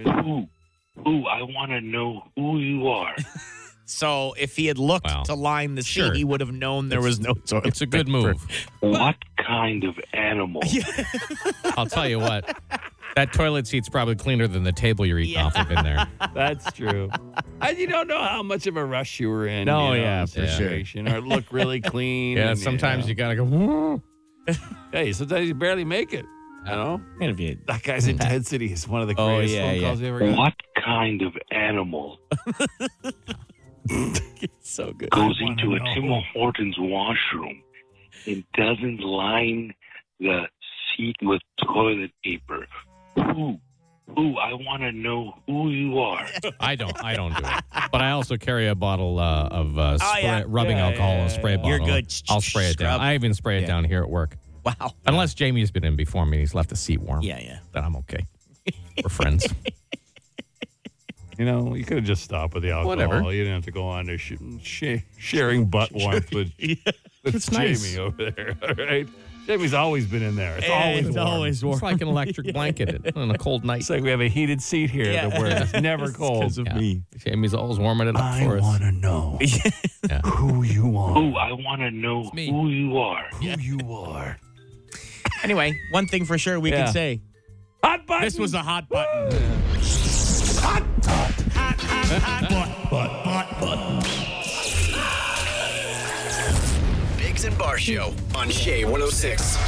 Who? I want to know who you are. So if he had looked to line the seat, he would have known there was no toilet paper. It's a good move. What kind of animal? I'll tell you what. That toilet seat's probably cleaner than the table you're eating off of in there. That's true. And you don't know how much of a rush you were in. No, for sure. Or it looked really clean. Yeah, sometimes you got to go. Hey, sometimes you barely make it. You know? That guy's intensity is one of the Oh, greatest yeah, phone calls you ever got. What kind of animal It's so good. goes into a Tim Hortons washroom and doesn't line the seat with toilet paper? Ooh, I want to know who you are. I don't do it. But I also carry a bottle of rubbing alcohol and spray bottle. You're good. I'll spray it down. Scrub. I even spray it down here at work. Wow. Unless Jamie's been in before me and he's left the seat warm. Yeah. Then I'm okay. We're friends. You know, you could have just stopped with the alcohol. Whatever. You didn't have to go on to sharing butt warmth with It's Jamie nice. over there. All right. Jamie's always been in there. It's always warm. It's like an electric blanket on a cold night. It's like we have a heated seat here that we're it's never cold. Because of me. Jamie's always warming it up for us. I want to know who you are. Ooh, I want to know me. who you are. Who you are. Anyway, one thing for sure we can say. Hot button. This was a hot button. Biggs and Bar Show on Shea 106.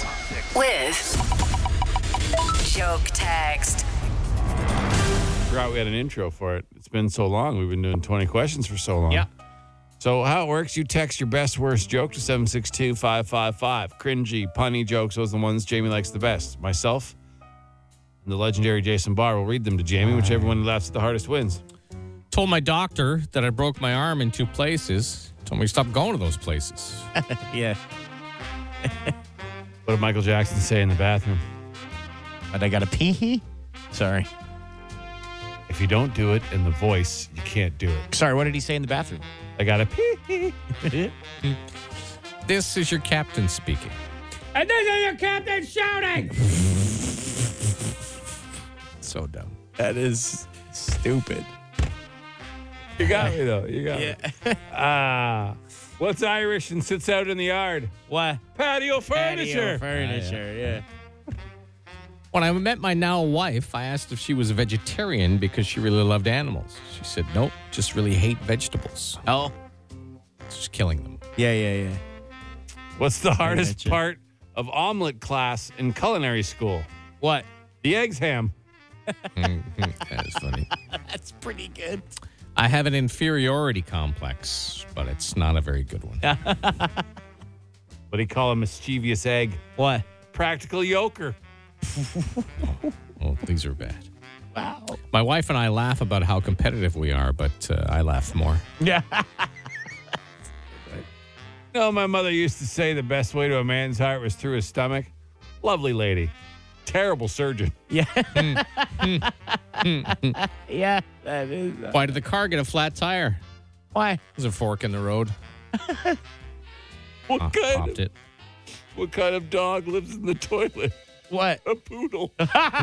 With Joke Text. Forgot we had an intro for it. It's been so long. We've been doing 20 questions for so long. Yeah. So how it works, you text your best, worst joke to 762-555. Cringy, punny jokes, those are the ones Jamie likes the best. Myself and the legendary Jason Barr will read them to Jamie, whichever one laughs at the hardest wins. Told my doctor that I broke my arm in 2 places. Told me to stop going to those places. Yeah. What did Michael Jackson say in the bathroom? But I got to pee? Sorry. If you don't do it in the voice, you can't do it. Sorry, what did he say in the bathroom? I got to pee. This is your captain speaking. And this is your captain shouting. So dumb. That is stupid. You got me, though. You got me. What's Irish and sits out in the yard? What? Patio furniture. Yeah. When I met my now wife, I asked if she was a vegetarian because she really loved animals. She said, nope, just really hate vegetables. Oh. Just killing them. Yeah. What's the hardest gotcha. part of omelet class in culinary school? What? The eggs ham. That is funny. That's pretty good. I have an inferiority complex, but it's not a very good one. What do you call a mischievous egg? What? Practical yoker. Oh, these are bad. Wow. My wife and I laugh about how competitive we are, but I laugh more. Yeah. No, my mother used to say the best way to a man's heart was through his stomach. Lovely lady. Terrible surgeon. Yeah. Yeah, that is. Why did the car get a flat tire? Why? There's a fork in the road. What Popped it. What kind of dog lives in the toilet? What? A poodle.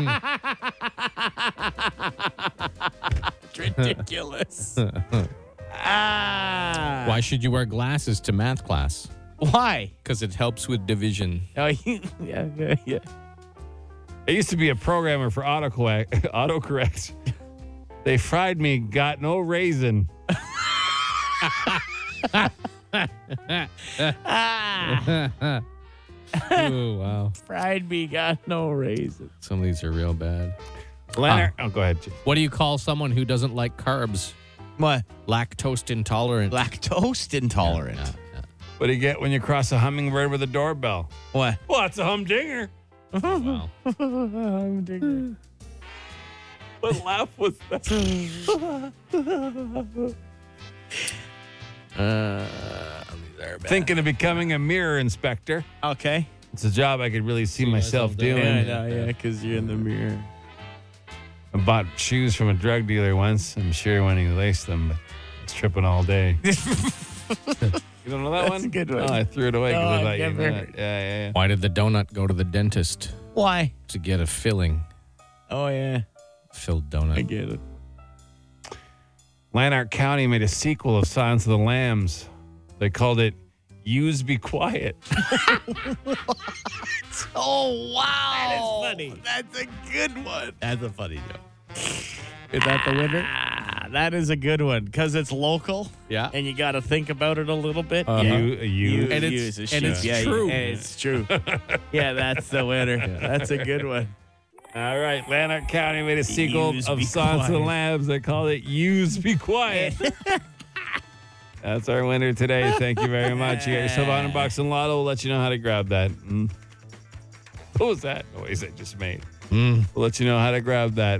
It's ridiculous. Why should you wear glasses to math class? Why? Because it helps with division. Oh, yeah. I used to be a programmer for autocorrect. They fried me, got no raisin. Oh, wow. Fried me got no raisin. Some of these are real bad. Leonard. Go ahead. What do you call someone who doesn't like carbs? What? Lactose intolerant. Lactose intolerant. Yeah. What do you get when you cross a hummingbird with a doorbell? What? Well, it's a humdinger. Wow. What laugh was that? Thinking of becoming a mirror inspector. Okay. It's a job I could really see myself doing. Yeah, because you're in the mirror. I bought shoes from a drug dealer once. I'm sure when he laced them, but I was tripping all day. You don't know that That's one? a good one. Oh, I threw it away No, because I I've thought you never knew heard it. Yeah. Why did the donut go to the dentist? Why? To get a filling. Oh, yeah. Filled donut. I get it. Lanark County made a sequel of Silence of the Lambs. They called it Use Be Quiet. Oh, wow. That is funny. That's a good one. That's a funny joke. Is that the winner? That is a good one because it's local. Yeah. And you got to think about it a little bit. You. And it's true. It's true. Yeah, that's the winner. That's a good one. All right, Lanark County made a sequel Use of Be Silence of the Quiet. Lambs. They called it Use Be Quiet. That's our winner today. Thank you very much. You got yourself on a box and lotto. We'll let you know how to grab that. What was that noise I just made? We'll let you know how to grab that.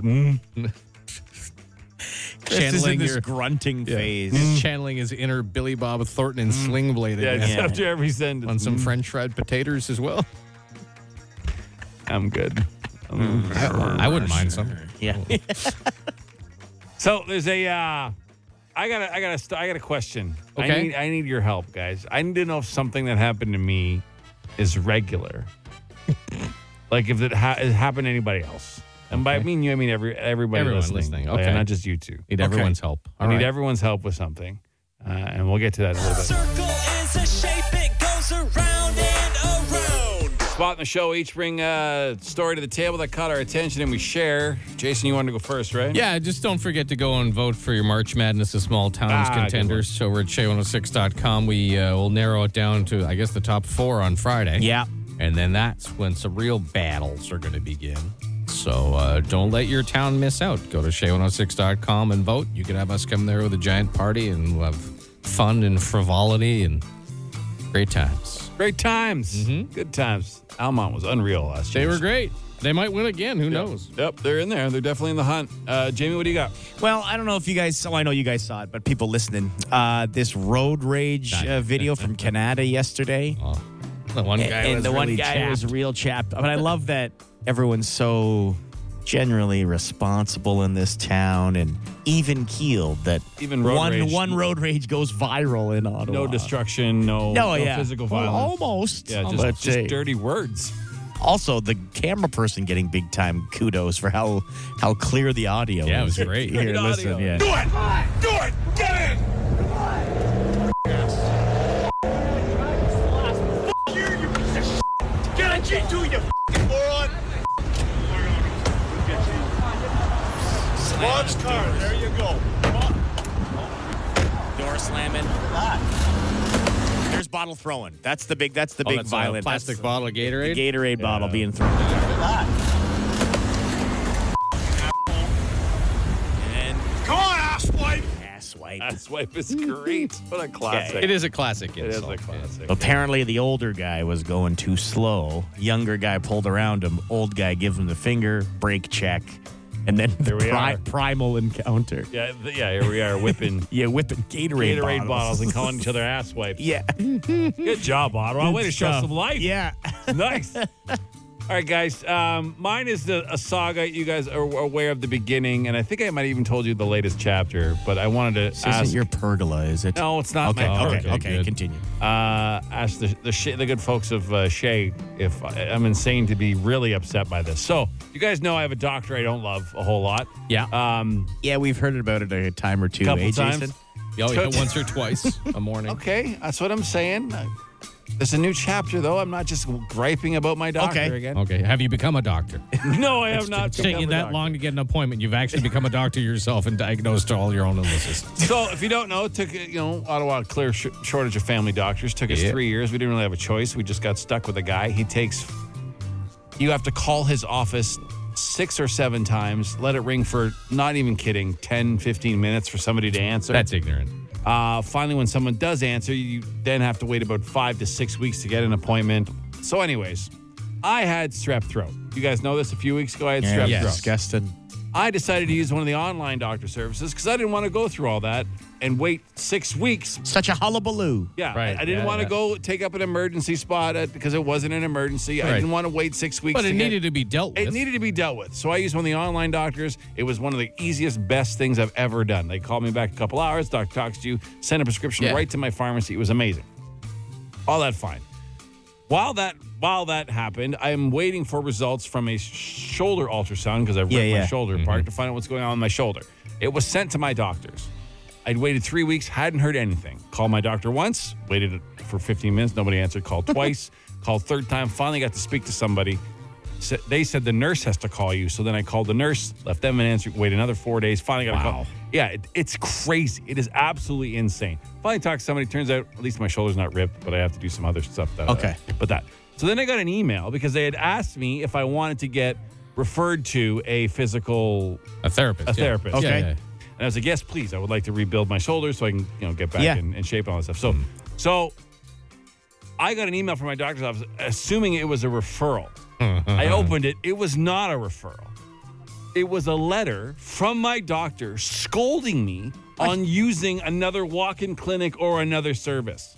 Chris is in this grunting phase. He's channeling his inner Billy Bob Thornton and Sling Blade. Yeah, again. just after every sentence. On some French fried potatoes as well. I'm good. I wouldn't mind some. Yeah. So there's I got a question. Okay. I need your help, guys. I need to know if something that happened to me is regular. Like if it happened to anybody else. And by me and you, I mean everybody Everyone listening. Okay. Not just you two. Need everyone's help. I need everyone's help with something. And we'll get to that in a little bit. Circle is a shape, it goes around and around. Spot in the show, each bring a story to the table that caught our attention and we share. Jason, you wanted to go first, right? Yeah, just don't forget to go and vote for your March Madness of Small Towns contenders over at Shay106.com. We will narrow it down to, I guess, the top 4 on Friday. Yeah. And then that's when some real battles are going to begin. So don't let your town miss out. Go to Shay106.com and vote. You can have us come there with a giant party and we'll have fun and frivolity and great times. Great times. Good times. Almont was unreal last year. They were great. They might win again. Who knows? Yep, they're in there. They're definitely in the hunt. Jamie, what do you got? Well, I don't know if you guys I know you guys saw it, but people listening, this road rage video from Canada yesterday. Oh, the one guy was real chapped. But I love that everyone's so generally responsible in this town and even keeled that even one road rage goes viral in Ottawa. No destruction, no physical violence. Well, almost. Yeah, just dirty words. Also, the camera person getting big time kudos for how clear the audio is. Yeah, it was great. Here, listen, yeah. Do it! Do it! Get in! You piece of shit! Get a G2, you f***ing moron! Bob's car, there you go. Door slamming. There's bottle throwing. That's the big violent plastic bottle of Gatorade. The Gatorade bottle being thrown. And come on, asswipe! Asswipe. Asswipe is great. What a classic. It is a classic. It is a classic. Apparently, the older guy was going too slow. Younger guy pulled around him. Old guy gives him the finger, brake check. And then primal encounter. Yeah, here we are whipping. Whipping Gatorade bottles and calling each other ass wipes. Yeah. Good job, Ottawa. Way to show some life. Yeah. Nice. All right, guys. Mine is a saga. You guys are aware of the beginning, and I think I might have even told you the latest chapter, but I wanted to This ask. isn't your pergola, is it? No, it's not. Okay, continue. Ask the good folks of Shay if I'm insane to be really upset by this. So, you guys know I have a doctor I don't love a whole lot. Yeah. Yeah, we've heard about it a time or two. Couple times. Jason? Once or twice a morning. Okay, that's what I'm saying. There's a new chapter, though. I'm not just griping about my doctor again. Okay. Have you become a doctor? No, I have not. It's taking you that long to get an appointment. You've actually become a doctor yourself and diagnosed all your own illnesses. So, if you don't know, it took, Ottawa, clear shortage of family doctors. Took us 3 years. We didn't really have a choice. We just got stuck with a guy. You have to call his office 6 or 7 times, let it ring for, not even kidding, 10, 15 minutes for somebody to answer. That's ignorant. Finally, when someone does answer, you then have to wait about 5 to 6 weeks to get an appointment. So anyways, I had strep throat. You guys know this a few weeks ago. I had strep throat. Disgusting. I decided to use one of the online doctor services because I didn't want to go through all that and wait 6 weeks. Such a hullabaloo. Yeah, Right. I didn't want to go take up an emergency spot because it wasn't an emergency. I Right. didn't want to wait 6 weeks. But it needed to be dealt with. It needed to be dealt with. So I used one of the online doctors. It was one of the easiest, best things I've ever done. They called me back a couple hours. Doctor talks to you, send a prescription right to my pharmacy. It was amazing. All that fine. While that happened, I'm waiting for results from a shoulder ultrasound because I ripped my shoulder apart to find out what's going on with my shoulder. It was sent to my doctors. I'd waited 3 weeks, hadn't heard anything. Called my doctor once, waited for 15 minutes, nobody answered. Called twice, called third time, finally got to speak to somebody. They said the nurse has to call you. So then I called the nurse, left them an answer, wait another 4 days, finally got a call. Yeah, it's crazy. It is absolutely insane. Finally talked to somebody. Turns out at least my shoulder's not ripped, but I have to do some other stuff. So then I got an email because they had asked me if I wanted to get referred to a therapist. Okay. Okay. And I was like, yes, please. I would like to rebuild my shoulder so I can, get back in shape and all that stuff. So I got an email from my doctor's office assuming it was a referral. I opened it. It was not a referral. It was a letter from my doctor scolding me on using another walk-in clinic or another service.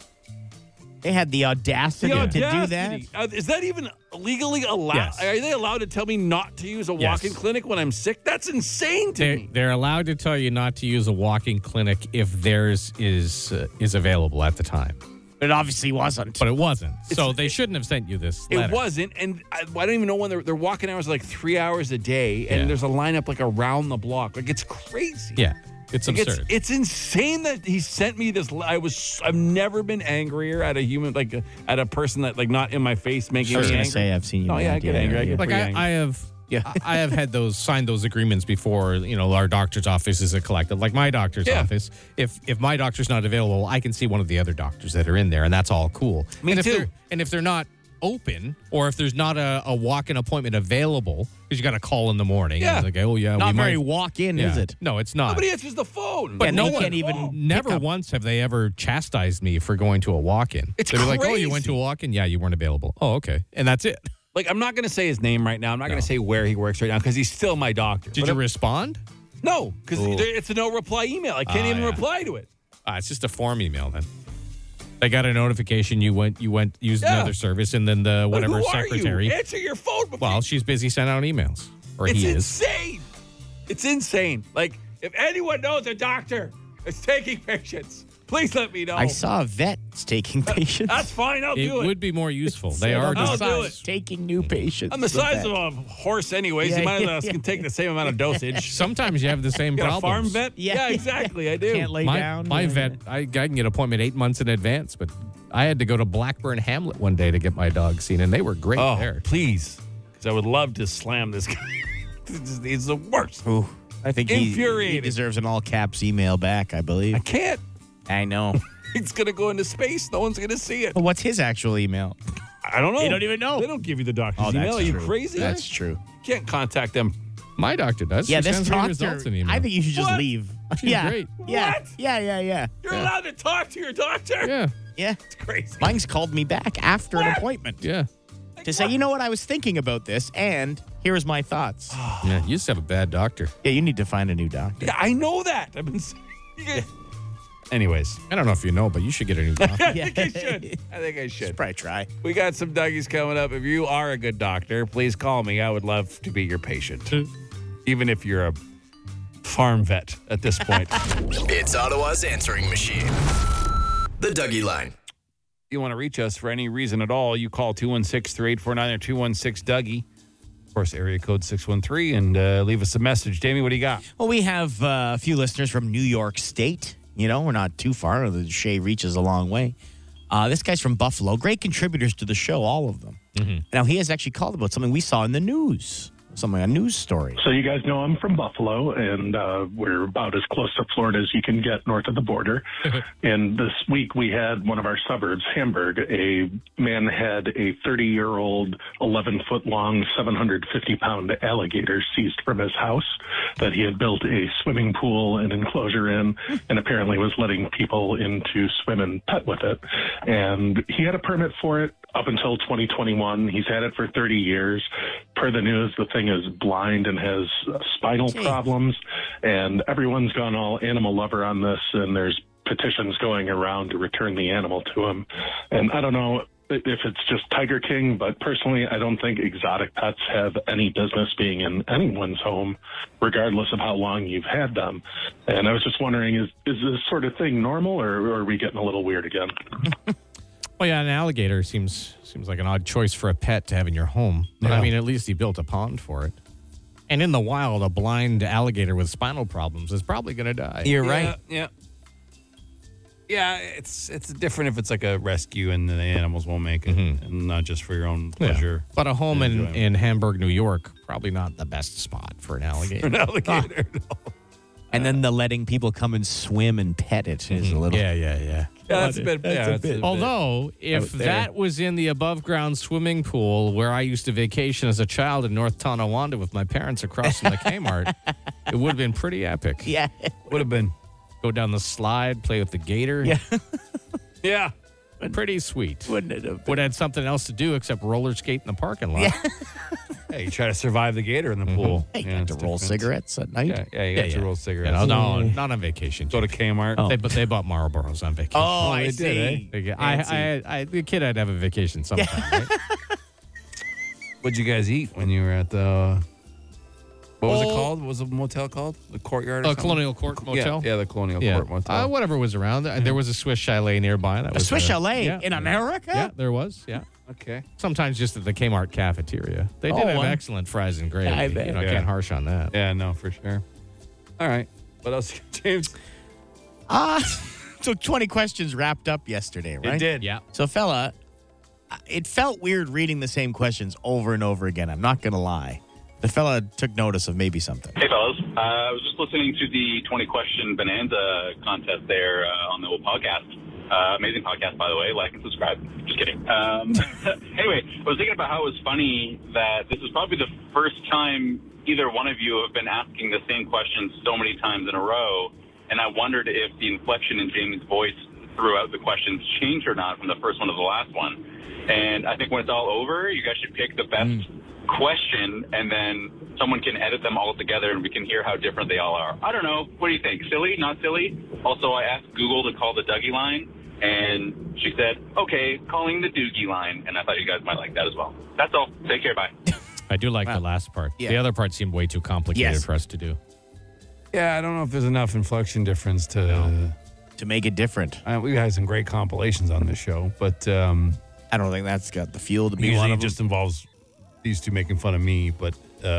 They had the audacity to do that? Is that even legally allowed? Yes. Are they allowed to tell me not to use a walk-in clinic when I'm sick? That's insane to me. They're allowed to tell you not to use a walk-in clinic if theirs is available at the time. It obviously wasn't. But it wasn't. So they shouldn't have sent you this letter. It wasn't, and I don't even know when their walk-in hours are like 3 hours a day, and there's a lineup like around the block. Like, it's crazy. Yeah, it's Like, absurd. It's insane that he sent me this. I've never been angrier at a human, like at a person that like not in my face making I was me going angry. to say, I've seen you. Oh yeah, I get angry. I get Like pretty angry. I have had signed those agreements before. You know, our doctor's office is a collective. Like my doctor's office, if my doctor's not available, I can see one of the other doctors that are in there, and that's all cool. Me too. If they're not open, or if there's not a walk-in appointment available, because you got to call in the morning. Yeah. And it's like, oh yeah, Not we very might. walk-in, is it? No, it's not. Nobody answers the phone. But Yeah, no they one can't even Never pick up. once have they ever chastised me for going to a walk-in. It's They'd be like, oh, you crazy. went to a walk-in? Yeah, you weren't available. Oh, okay. And that's it. Like, I'm not going to say his name right now. I'm not going to say where he works right now because he's still my doctor. Did you respond? No, because it's a no reply email. I can't even reply to it. It's just a form email then. They got a notification you went used another service, and then the Like, whatever who are secretary. you? Answer your phone. Before Well, she's busy sending out emails, or it's he is. insane. It's insane. Like, if anyone knows a doctor that's taking patients, please let me know. I saw a vet taking patients. That's fine. I'll It do it. would be more useful. They are I'll just do it. Taking new patients. I'm the size of a horse, anyways. Yeah, you might as well yeah. can take the same amount of dosage. Sometimes you have the same You got a problems. farm vet? Yeah. Exactly. I do. Can't lay down. My vet, I can get an appointment 8 months in advance, but I had to go to Blackburn Hamlet one day to get my dog seen, and they were great Oh, there. please. Because I would love to slam this guy. He's the worst. Ooh, I think he Infuriating. deserves an all caps email back, I believe. I can't. I know. It's going to go into space. No one's going to see it. But what's his actual email? I don't know. You don't even know. They don't give you the doctor's Oh, email. that's Are you true. crazy? That's true. You can't contact them. My doctor does. Yeah, She this sends me doctor. results in email. I think you should just What? leave. She's yeah. great. Yeah. What? Yeah. You're allowed to talk to your doctor. Yeah, Yeah. It's crazy. Mine's called me back after an appointment yeah. to say, you know what, I was thinking about this, and here's my thoughts. Yeah, you just have a bad doctor. Yeah, you need to find a new doctor. Yeah, I know that. I've been saying it. Anyways. I don't know if you know, but you should get a new doctor. I think I should. I think I should. Probably try. We got some Dougies coming up. If you are a good doctor, please call me. I would love to be your patient. Even if you're a farm vet at this point. It's Ottawa's answering machine. The Dougie Line. You want to reach us for any reason at all, you call 216-3849 or 216-DOUGIE. Of course, area code 613, and leave us a message. Damien, what do you got? Well, we have a few listeners from New York State. You know, we're not too far. The Shea reaches a long way. This guy's from Buffalo. Great contributors to the show, all of them. Now, he has actually called about something we saw in the news. A news story. So you guys know I'm from Buffalo, and we're about as close to Florida as you can get north of the border. And this week we had one of our suburbs, Hamburg, a man had a 30-year-old, 11-foot-long, 750-pound alligator seized from his house that he had built a swimming pool and enclosure in, and apparently was letting people in to swim and pet with it. And he had a permit for it up until 2021. He's had it for 30 years. Per the news, the thing is blind and has spinal problems, and everyone's gone all animal lover on this, and there's petitions going around to return the animal to him. And I don't know if it's just Tiger King, but personally, I don't think exotic pets have any business being in anyone's home, regardless of how long you've had them. And I was just wondering, is this sort of thing normal, or are we getting a little weird again? Well, yeah, an alligator seems like an odd choice for a pet to have in your home. But I mean, at least he built a pond for it. And in the wild, a blind alligator with spinal problems is probably going to die. You're right. Yeah. Yeah, it's different if it's like a rescue and the animals won't make it, and not just for your own pleasure. But a home in Hamburg, New York, probably not the best spot for an alligator. An alligator. And then the letting people come and swim and pet it is a little. Yeah. Yeah, that's a bit. That's a bit. Although, if that was in the above-ground swimming pool where I used to vacation as a child in North Tonawanda with my parents across from the Kmart, it would have been pretty epic. Yeah. Would have been. Go down the slide, play with the gator. Yeah. Yeah. Pretty sweet. Wouldn't it have Would have had something else to do except roller skate in the parking lot. Yeah. Hey, you try to survive the gator in the pool. Hey, you Yeah, got to it's roll different. cigarettes at night. Yeah, you got to roll cigarettes. No, not on vacation. Go to Kmart. They bought Marlboros on vacation. Oh, I they see. did, They get- the kid I'd have a vacation sometime, right? What'd you guys eat when you were at the... What was it Oh. called? What was the motel called? The Courtyard or something? Colonial Court Motel? Yeah, the Colonial Court Motel. Whatever was around. There was a Swiss Chalet nearby. That A was Swiss Chalet in America? Yeah, there was. Yeah. Okay. Sometimes just at the Kmart cafeteria. They did Oh, have one. excellent fries and gravy. I bet. Yeah. Can't harsh on that. Yeah, no, for sure. All right. What else, James? So 20 questions wrapped up yesterday, right? It did. Yeah. So, fella, it felt weird reading the same questions over and over again. I'm not going to lie. The fella took notice of maybe something. Hey, fellas. I was just listening to the 20-question Bonanza contest there on the old podcast. Amazing podcast, by the way. Like and subscribe. Just kidding. Anyway, I was thinking about how it was funny that this is probably the first time either one of you have been asking the same question so many times in a row. And I wondered if the inflection in Jamie's voice throughout the questions changed or not from the first one to the last one. And I think when it's all over, you guys should pick the best question, and then someone can edit them all together, and we can hear how different they all are. I don't know. What do you think? Silly? Not silly? Also, I asked Google to call the Dougie line, and she said, okay, calling the Doogie line, and I thought you guys might like that as well. That's all. Take care. Bye. I do like the last part. Yeah. The other part seemed way too complicated for us to do. Yeah, I don't know if there's enough inflection difference to make it different. We've had some great compilations on this show, but I don't think that's got the fuel to be usually one it of them. just involves these two making fun of me, but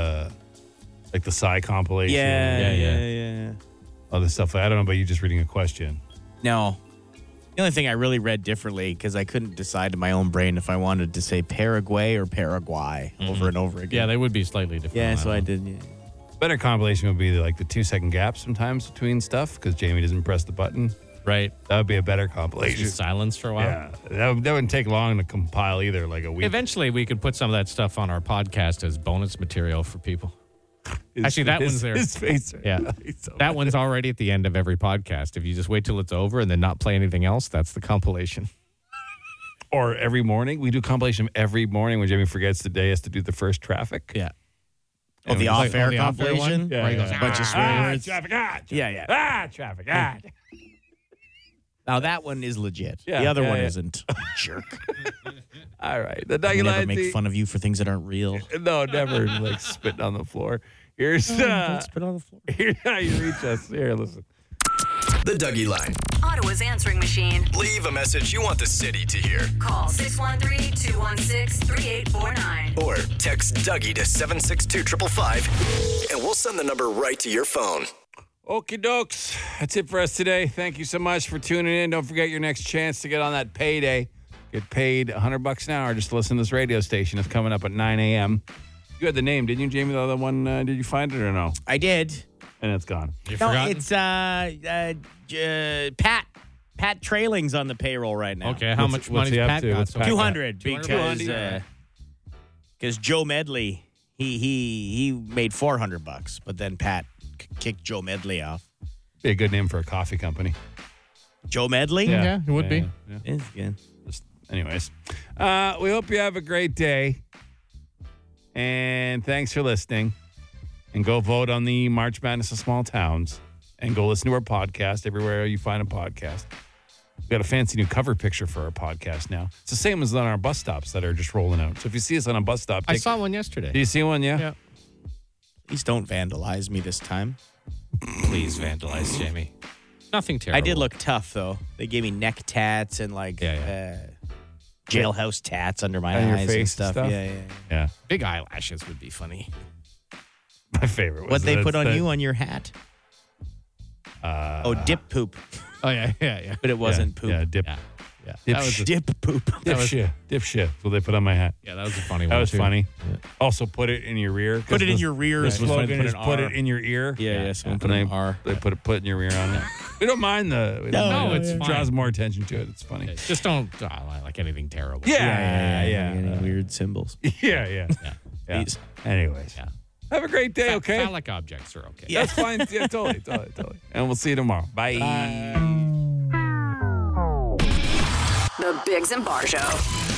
like the Psy compilation. Yeah. Other stuff. I don't know about you just reading a question. No. The only thing I really read differently, because I couldn't decide in my own brain if I wanted to say Paraguay or Paraguay over and over again. Yeah, they would be slightly different. Yeah, on so that I one. did. Yeah. Better compilation would be like the 2-second gap sometimes between stuff because Jamie doesn't press the button. Right. That would be a better compilation. Just silence for a while. Yeah, that wouldn't take long to compile either, like a week. Eventually, we could put some of that stuff on our podcast as bonus material for people. Actually, that one's there. His face. Yeah. That one's already at the end of every podcast. If you just wait till it's over and then not play anything else, that's the compilation. Or every morning. We do compilation every morning when Jamie forgets the day has to do the first traffic. Yeah. Oh, the off-air the off-air compilation? one? Yeah, Where he goes, yeah. a bunch of swear words. Traffic, Yeah. traffic, Now, that one is legit. Yeah, the other yeah, one yeah. isn't. You jerk. All right. The I Dougie never line make thing- fun of you for things that aren't real. No, never like spitting on the floor. Here's Don't spit on the floor. here's how you reach us. Here, listen. The Dougie Line. Ottawa's answering machine. Leave a message you want the city to hear. Call 613-216-3849. Or text Dougie to 762-555 and we'll send the number right to your phone. Okie dokes. That's it for us today. Thank you so much for tuning in. Don't forget your next chance to get on that payday. Get paid $100 an hour just to listen to this radio station. It's coming up at 9 a.m. You had the name, didn't you, Jamie? The other one, did you find it or no? I did. And it's gone. You No, forgot? it's Pat. Pat Trailing's on the payroll right now. Okay, how What's- much what's money he up Pat to? got? What's So Pat got? 200 200 because Joe Medley he made $400, but then Pat kicked Joe Medley off. Be a good name for a coffee company. Joe Medley? Yeah, it would be. Yeah. It's good. Just, anyways, we hope you have a great day. And thanks for listening. And go vote on the March Madness of Small Towns. And go listen to our podcast everywhere you find a podcast. We've got a fancy new cover picture for our podcast now. It's the same as on our bus stops that are just rolling out. So if you see us on a bus stop, I saw one yesterday. Do you see one? Yeah. Yeah. Please don't vandalize me this time. Please vandalize Jamie. Nothing terrible. I did look tough, though. They gave me neck tats and, jailhouse tats under my On your eyes face and and stuff. stuff? Yeah. Yeah. Big eyelashes would be funny. My favorite was What they put on the- you on your hat? Dip poop. Oh, yeah. But it wasn't poop. Yeah, dip. Yeah. Dip, That was shit. Dip poop. Dip shit. Dip shit. That's what they put on my hat. Yeah, that was a funny That one. was too. funny. Also, put it in your ear. Put it in your rear. The is what's funny, slogan is an put R. it in your ear. Yeah, someone And put an R. They put it in your ear on it. We don't mind the. we don't No, mind it. it's It fine. draws more attention to it. It's funny. Yeah, just don't like anything terrible. Yeah. Any weird symbols. Yeah. Please. Anyways, Yeah. have a great day. Okay. Phallic objects are okay. That's fine. Yeah, totally. And we'll see you tomorrow. Bye. The Biggs and Bar Show.